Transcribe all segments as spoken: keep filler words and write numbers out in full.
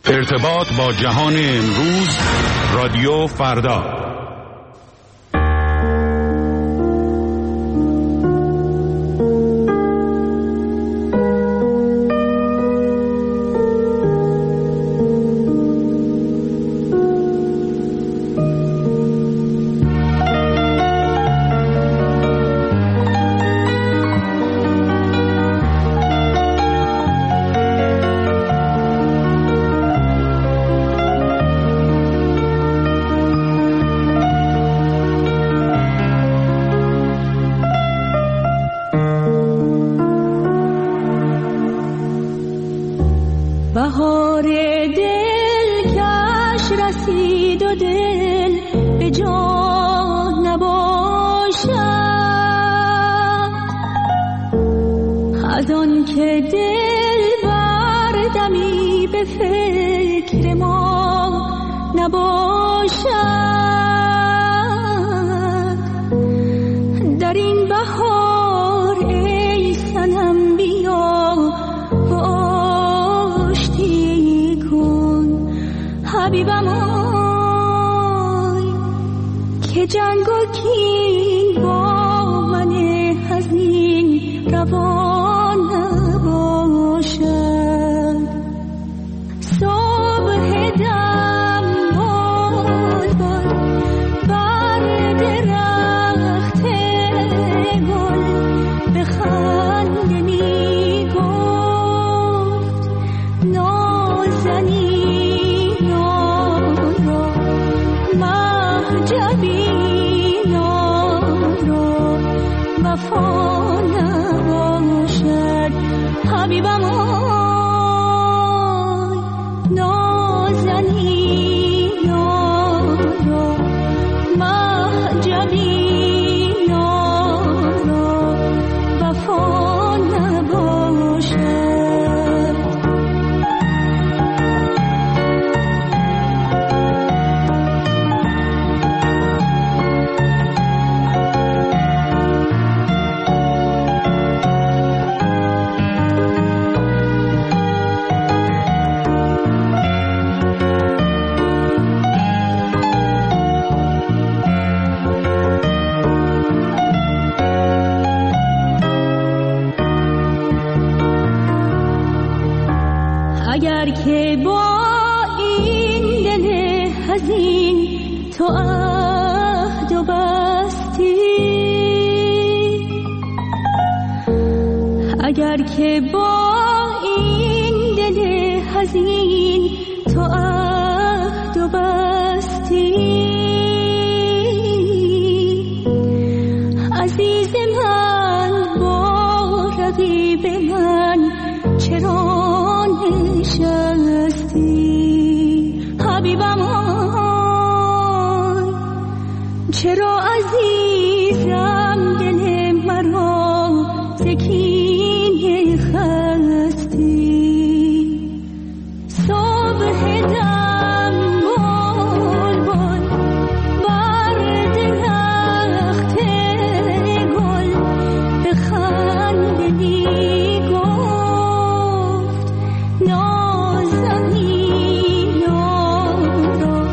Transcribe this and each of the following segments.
ارتباط با جهان امروز، رادیو فردا. بهار دل کش رسید و دل به جا نباشد، از آن که دل بردمی به فکر ما نباشد. در این بهار ای صنم بیا و آشتی کن حبیبم آی، که جنگ و کین با من حزین روان نباشد. صبح دم بال بال بر درخت گل بخنده می گفت نازنینان را مهجبینان را وفا نباشد. حبیبم آی، نازنینان را مهجبینان را وفا نباشد. اگر که با این دل حزین تو عهد و بستی، اگر که با این دل حزین تو عهد و بستی، عزیز من با رقیب من چرا نشستی؟ حبیبم آی، چرا عزیزم دل مرا ز کینه خستی؟ صبح دم بال بال بر درخت گل بخنده می گفت نازنینان را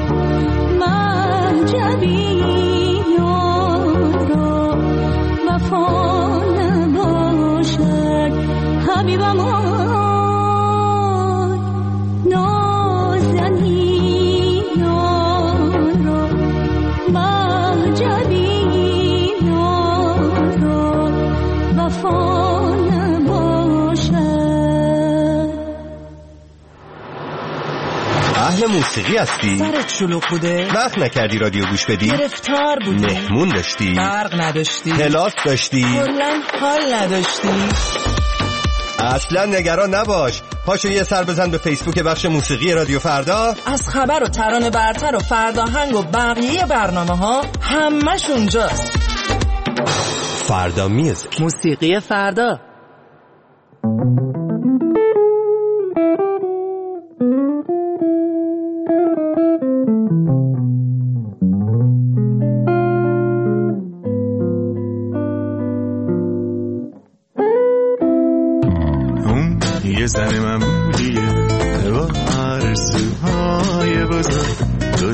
مهجبینان را وفا نباشد. حبیبم آی، نازنینان را مهجبینان را وفا نباشد. اهل موسیقی هستی؟ سرت شلوغ بوده؟ وقت نکردی رادیو گوش بدی؟ گرفتار بودی؟ مهمون داشتی؟ برق نداشتی؟ کلاس داشتی؟ کلاً حال نداشتی؟ اصلا نگران نباش، پاشو یه سر بزن به فیسبوک بخش موسیقی رادیو فردا. از خبر و ترانه برتر و فرداهنگ و بقیه برنامه ها همش اونجاست. فردا میوزیک، موسیقی فردا. اون یه زن معمولیه با عرض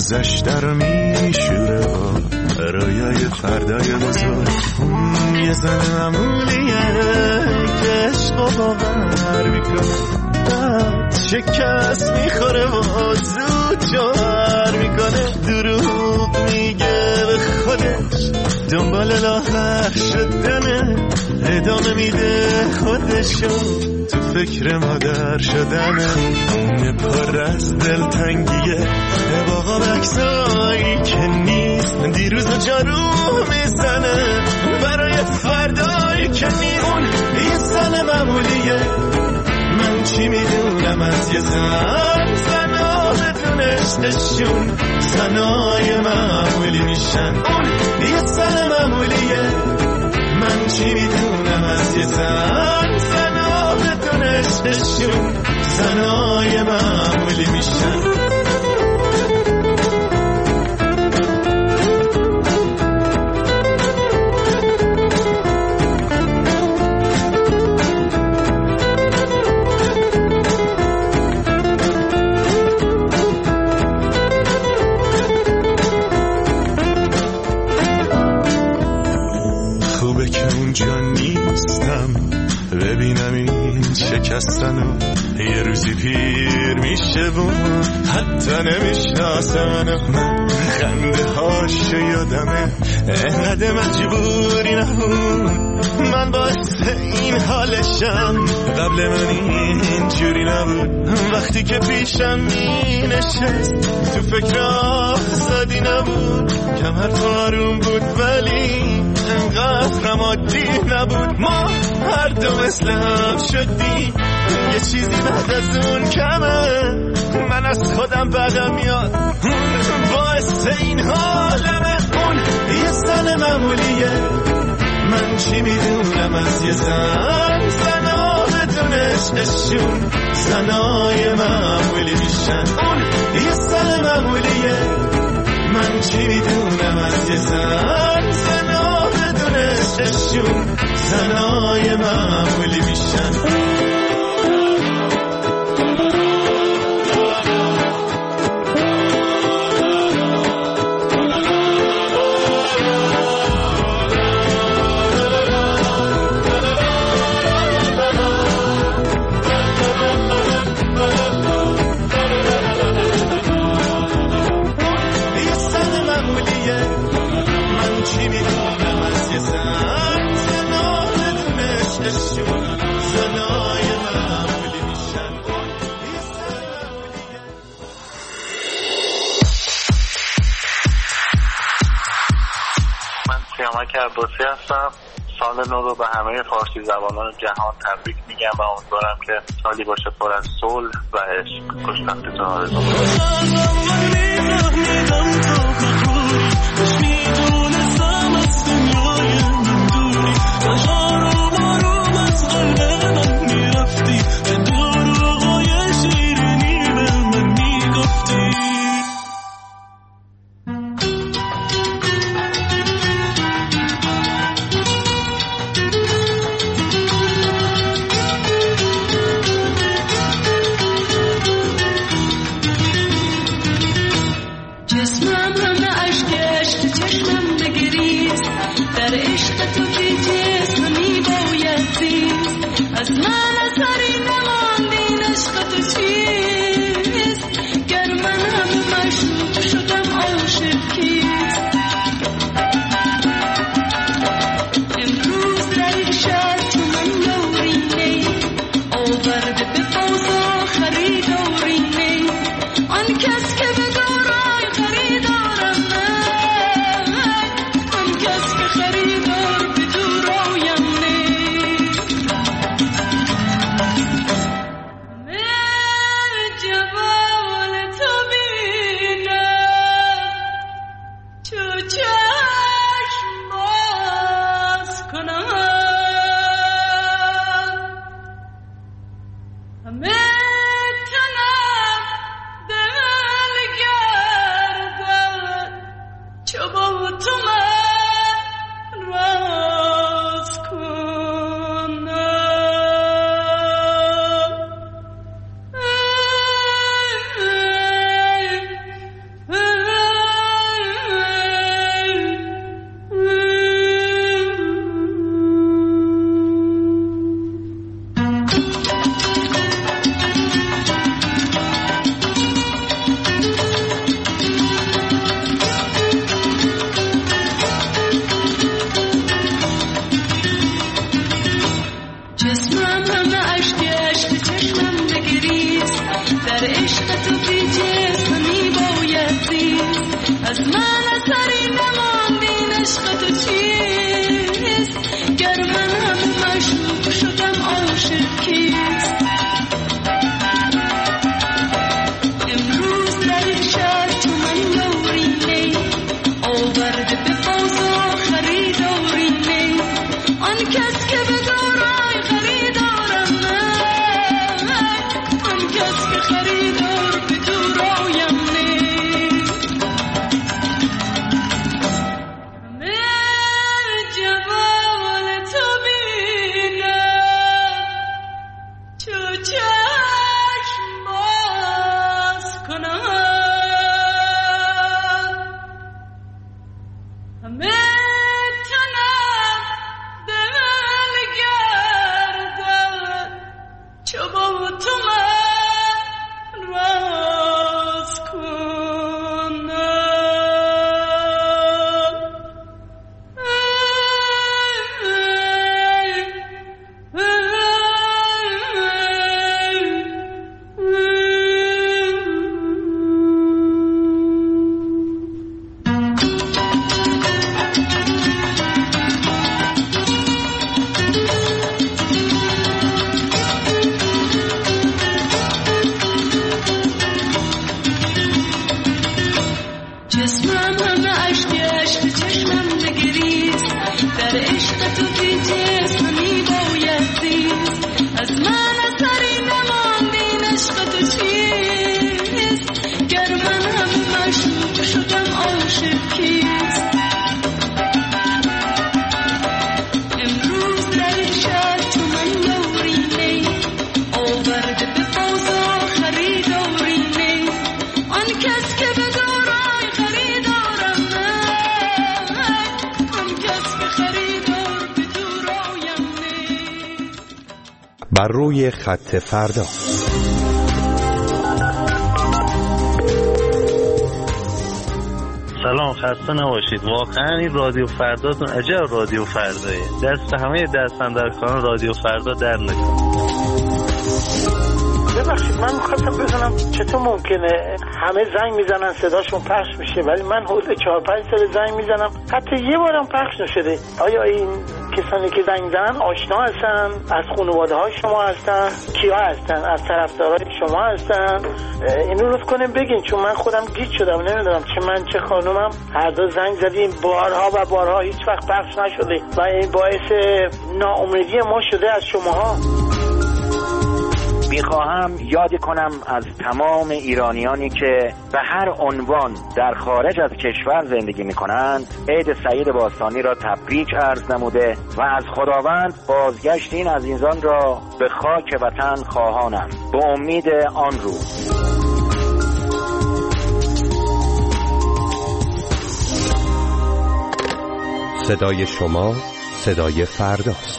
گذشته رو میشوره رویای فردای بزرگ. اون یه زن معمولیه که عشق و باور میکنه، شکست میخوره و زود جوهر میکنه، دروغ میگه به خودش دنبال لاغر شدنه، ادامه میده خودشو تو فکر مادر شدنه. پر از دلتنگیه باقا بکسایی که نیست، دیروز و جارو میزنه برای فردایی که نیست. اون یه زن معمولیه، من چی میدونم از یه زن، زنها بدون عشقشون زنای معمولی میشن. اون یه زن معمولیه، من چی میدونم از یه زن، زنها بدون عشقشون زنای معمولی میشن. شکستنو یه روزی پیر میشه و حتی نمیشناسن. من خنده هاشو یادمه انقدر مجبوری نبود، من باعث این حالشم، قبل من این جوری نبود. وقتی که پیشم می نشست تو فکر آزادی نبود، کمر تو آروم بود ولی انقدر عادی نبود. ما هر دو مثل هم شدیم، یه چیزی بعد از اون کمه، من از خودم بدم میاد باعث این حالمه. اون یه زن معمولیه، من چی میدونم از یه زن، زنها بدون عشقشون زنای معمولی میشن. اون یه زن معمولیه، من چی میدونم از یه زن، زنها بدون عشقشون زنای معمولی میشن. که عباسی هستم. سال نو رو به همه فارسی زبانان جهان تبریک میگم و امیدوارم که سالی باشه پر از صلح و عشق. خوشبختیتون آرزو چشمم در عشق تو بی جسمی باید زیست. از من اثری نماندین عشق تو چیست؟ گر من هم مشروق شدم عاشق کیست؟ امروز در شهر تو من یاری نی، آورده به بازار خریداری نی. آن کس که به دارای خریدارم نه، آن کس که خریدار به دورایم نه. همه جمال تو بینم چو چشم باز کنم، همه تنم دل گردم چو با تو من راز کنم. جسمم همه عشق عشق چشمم بگریست، در عشق تو بی جسمی باید زیست. از من اثری نماندین عشق تو چیست؟ گر من هم مشروق شدم عاشق کیست؟ امروز در شهر تو من یاری نی، آورده به بازار خریداری نی. آن کس که به دارای خریدارم نه، آن کس که خریدار به دورایم نه. بر روی خط فردا. سلام، خسته نباشید. واقعا این رادیو فرداتون عجب رادیو فردایه. دست همه دستاندرکاران رادیو فردا در نکنه. ببخشید من میخواستم بدونم چطور ممکنه همه زنگ میزنن صداشون پخش میشه ولی من حدود چهار پنج سال زنگ میزنم حتی یه بارم پخش نشده؟ آیا این کسانی که زنگ میزنن آشنا هستن؟ از خانواده های شما هستن؟ کیا هستن؟ از طرفدارای شما هستن؟ اینو لطف کنیم بگین، چون من خودم گیج شدم، نمیدونم چه من چه خانومم هر دو زنگ زدیم بارها و بارها هیچ وقت پخش نشده و این باعث ناامیدی ما شده از شماها. میخواهم یاد کنم از تمام ایرانیانی که به هر عنوان در خارج از کشور زندگی میکنند عید سعید باستانی را تبریک عرض نموده و از خداوند بازگشت این عزیزان را به خاک وطن خواهانم به امید آن روز. صدای شما صدای فرداست.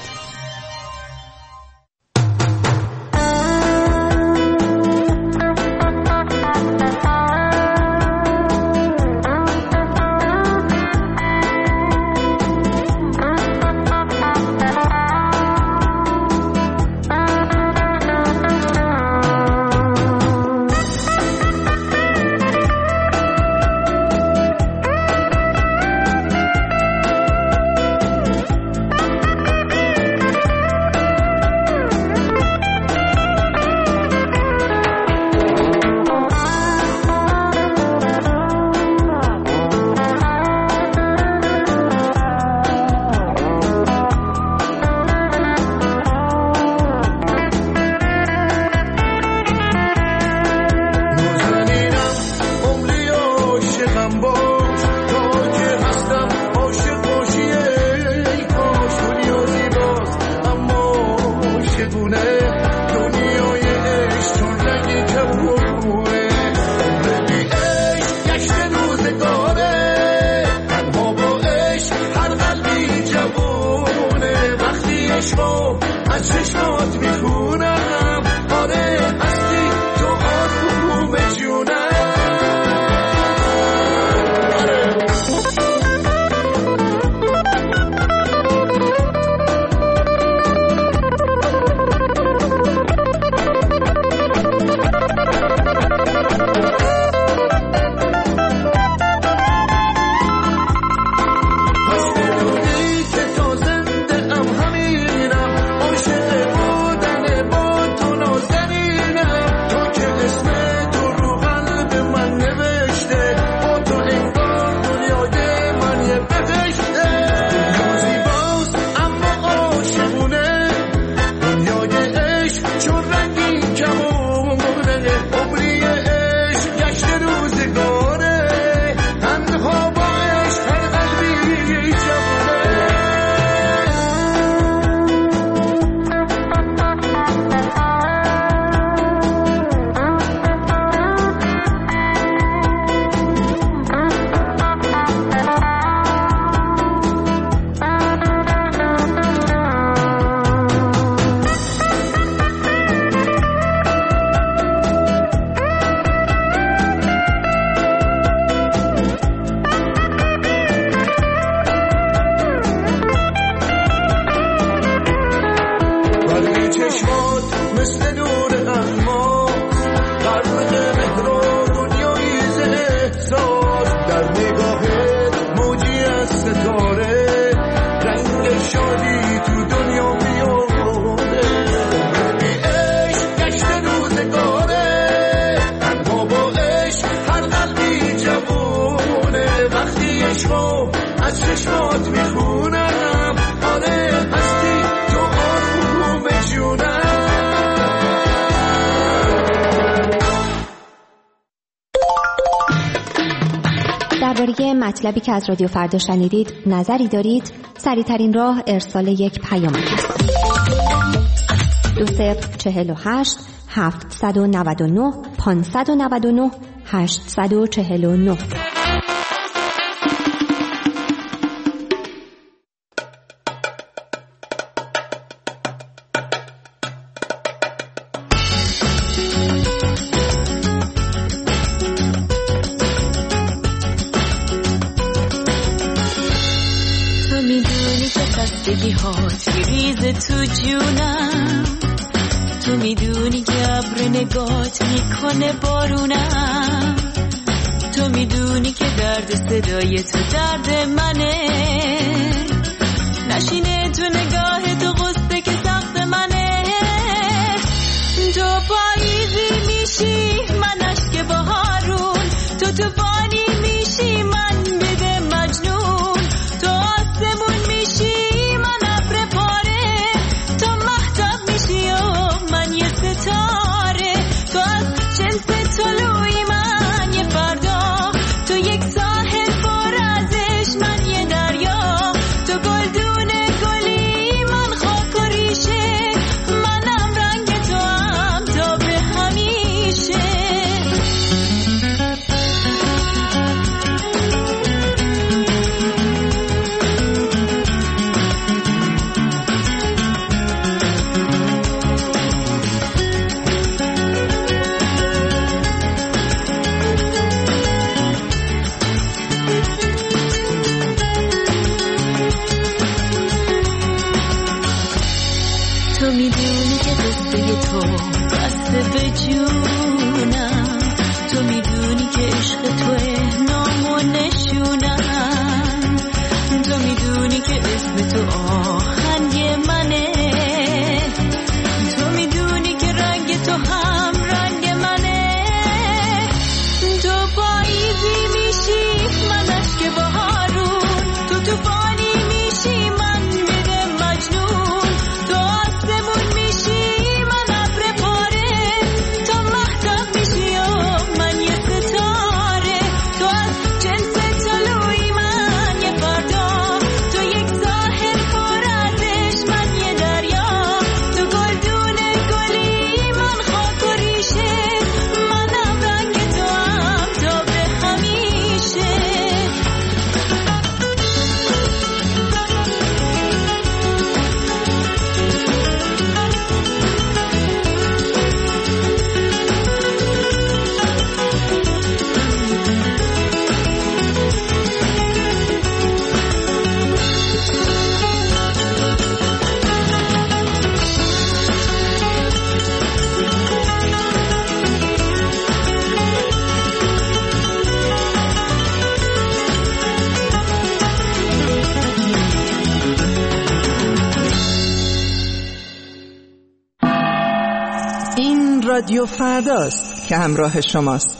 چشمو از چشمات میخونم، آره هستی تو آروم جونم. درباره مطلبی که از رادیو فردا شنیدید نظری دارید؟ سریع‌ترین راه ارسال یک پیام است. دو صفر چهل و هشت هفتصد و نود و نه پانصد و نود و نه هشتصد و چهل و نه. تو جونم، تو میدونی که ابر نگات میکنه بارونم، تو میدونی که درد صدای تو درد منه، نشینه تو نگاه تو غصه که سخت منه، تو پاییزی میشی من اشک بهارون، تو توفانی میشی من بده مجنون، تو آسمون میشی ستاره، تو از جنس طلوعی من یه فردا، تو یک ساحل پر ازش من یه دریا، تو گلدون گلی من خاک و ریشه، منم رنگ تو هم تا به همیشه. تو میدونی که قصه تو بسته به جونم، تو میدونی که عشق توه نام و نشونم، تو میدونی که اسم تو آهنگ منه، تو میدونی که رنگ تو هم رنگ منه، تو پاییزی میشی من اشک بهارون، تو توفانی میشی من بده مجنون، تو آسمون میشی من ابر پاره، تو مهتاب میشی و من یه ستاره، تو از جنس طلوعی من یه فردا، تو یک ساحل پر ازش من یه دریا، تو گلدون گلی من خاک و ریشه، منم رنگ تو هم تا به همیشه. این رادیو فرداست که همراه شماست.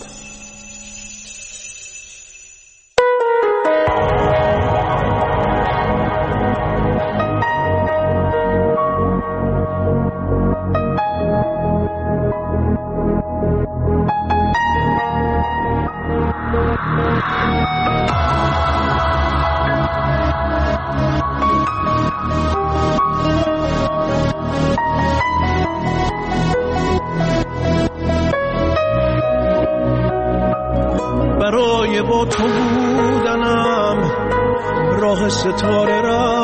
برای با تو بودنم راه ستاره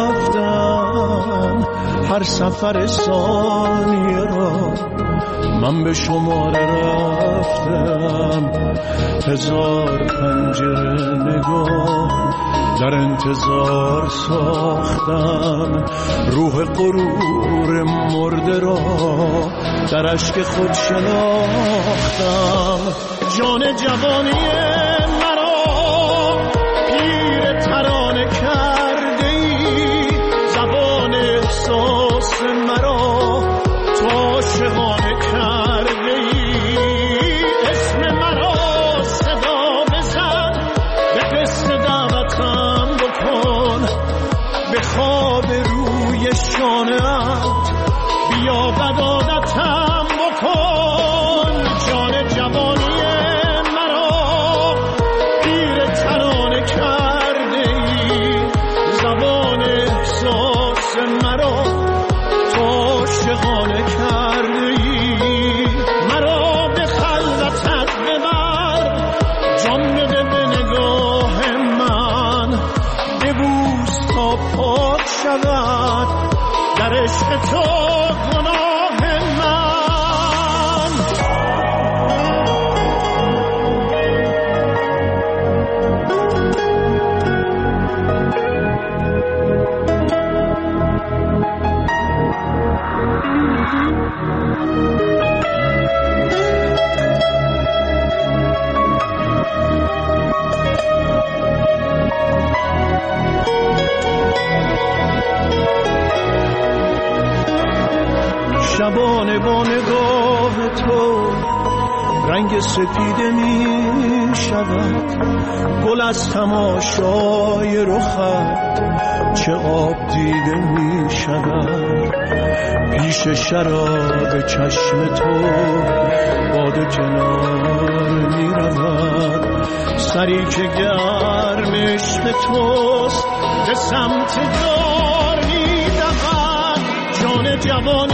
رفتم، هر سفر ثانیه را من به شماره رفتم، هزار پنجره نگاه در انتظار ساختم، روح غرور مرده را در اشک خود شناختم، جان جوانی مرا پیر ترانه کرده ای، زبان احساس مرا تو عاشقانه کرده ای، اسم مرا صدا بزن به قصد دعوتم در عشق تو گناه من. شبانه با نگاه تو رنگ سپیده می شود، گل از تماشای رخت چه آب دیده می شود. پیش شراب چشم تو باده کنار می رود، سری که گرم عشق توست به سمت دار می دود. جان جوانی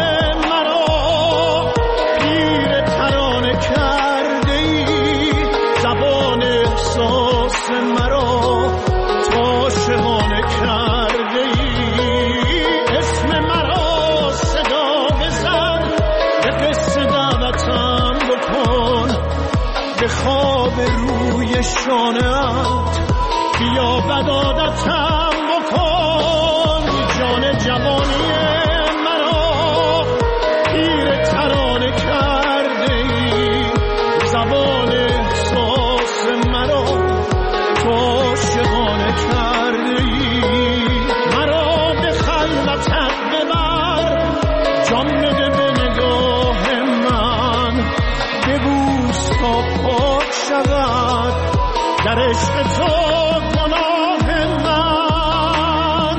مرا تا شهانه کرده ای، اسم مرا صدا بزن، به قصه دعوتم بکن، به خواب روی شانه‌ات بیا بدادتم بکن. جان جوانی مرا پیر ترانه کرده ای، زبان احساس مرا عاشقانه کرده ای. مرا به خلوتت ببر، جان بده به نگاه من، ببوس تا پاک شود در عشق تو گناه من.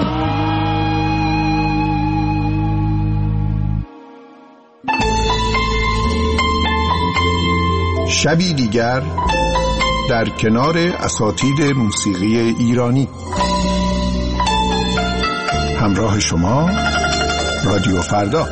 شبی دیگر در کنار اساتید موسیقی ایرانی. همراه شما رادیو فردا.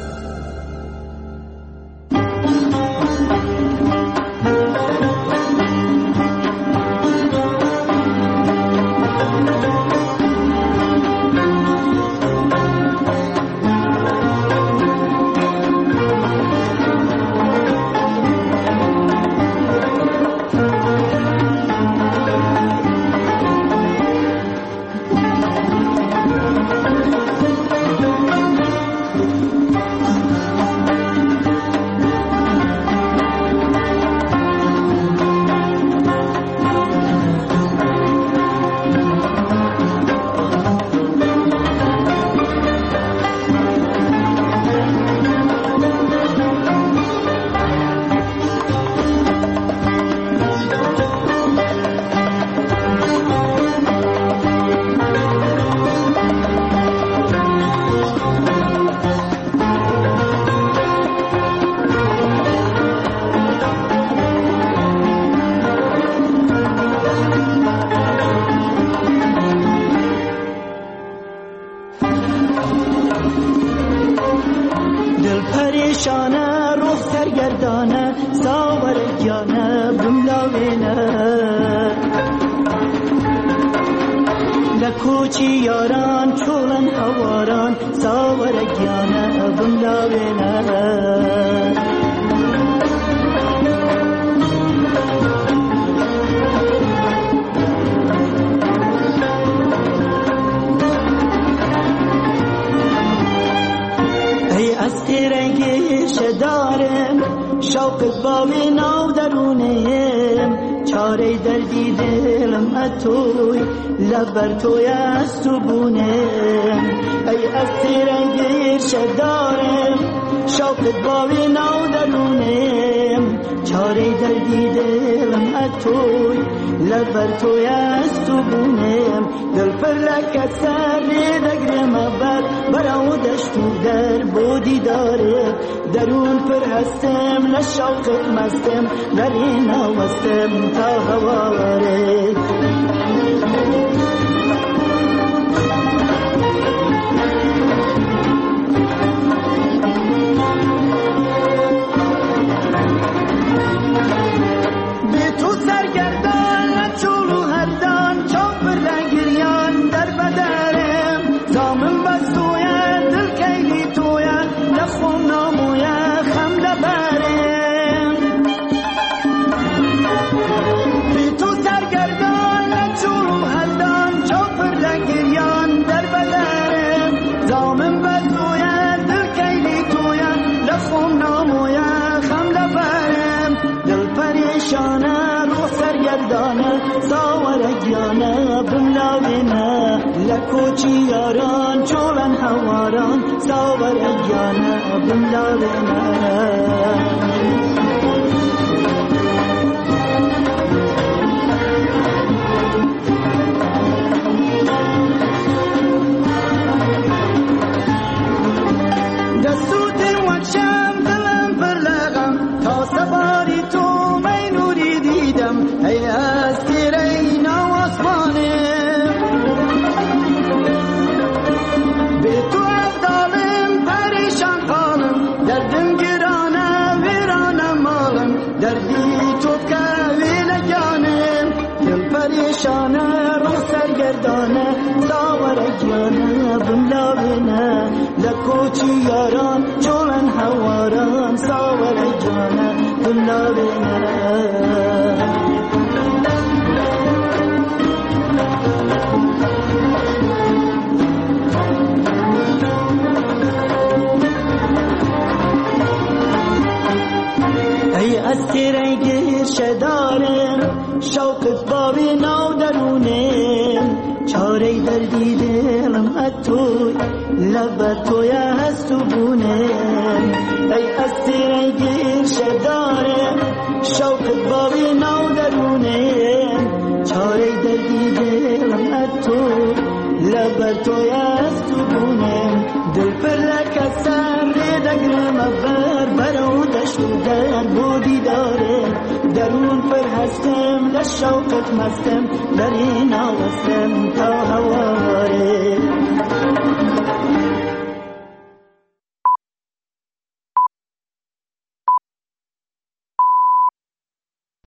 کوچی یاران چولن هواران ساورگیانه بملاوینه ای از تیرنگی شدارم شوقت باوی ناو درونیم چاره دردی دلم اتوی لبر توی از تو بونم ای از تیرنگی شدارم شوقت باوی ناو درونیم چاره دردی دلم اتوی لبر توی از تو بونم دل پر لکت سر دگرم بر براو دشتو در بودی داره درون پر هستم لشوقت مستم دلی نوستم تا هواره به تو سرگردان لچولو هردان چون پر لگریان در بدرم زامن بستوین پریشانه رو سرگردانه ساورگیانه بملاوینه لکوچی یاران چولن هواران ساورگیانه بملاوینه لکوچی یاران چولن هواران ساور جانه بملاوینه ای اسیره گیر شدارم شوقت بابی نو درونم چاره دردی دلم اتوی لب توی هست و بونم ای اسیره گیر شدارم شوقت بابی نو درونم چاره دردی دلم اتوی لب توی هست و بونم دل پر لکسر ریدگرم افر برو دشت در بودی داره درون پر هستم لشوقت مستم در این آوستم تا هواره